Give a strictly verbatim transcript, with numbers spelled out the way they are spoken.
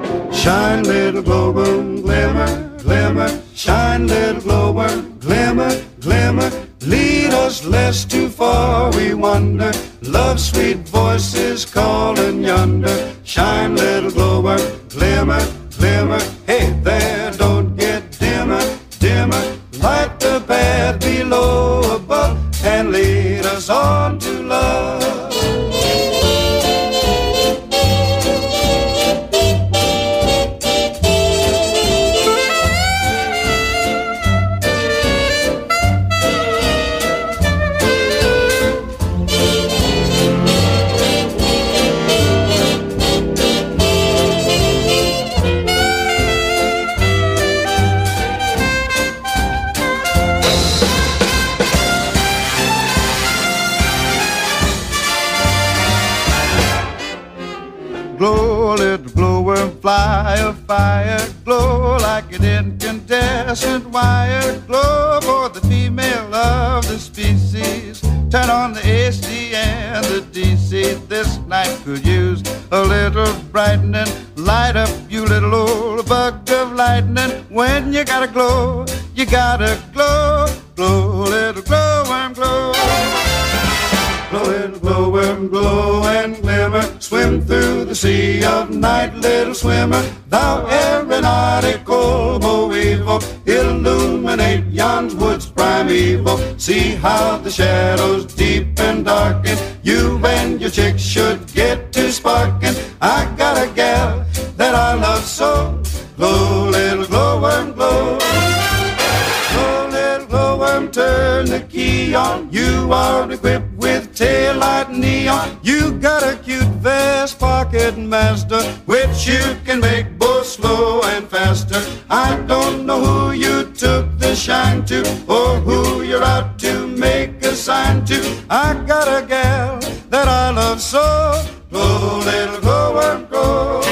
Shine, little glowworm, glimmer, glimmer. Shine, little glowworm, glimmer, glimmer. Lead us lest too far we wander. Love's sweet voices calling yonder. Shine, little glowworm, glimmer, glimmer. Hey there, don't get dimmer, dimmer. Light the path below, above, and lead us on to love. Glow, little glowworm, fly a fire. Glow like an incandescent wire. Glow for the female of the species. Turn on the A C and the D C. This night could use a little brightening. Light up, you little old bug of lightning. When you gotta glow, you gotta glow. Glow, little glowworm, glow. Glow, little glowworm, glow and glimmer. Swim through the sea of night, little swimmer. Thou aeronautical bow evil, illuminate yon woods primeval. See how the shadows deep and darken. You and your chick should get to sparking. I got a gal that I love so. Glow, little glowworm, glow. Glow, little glowworm, turn the key on. You are equipped with taillight neon. You got a cute vest pocket master, which you can make both slow and faster. I don't know who you took the shine to, or who you're out to make a sign to. I got a gal that I love so. Glow, little glowworm, glow.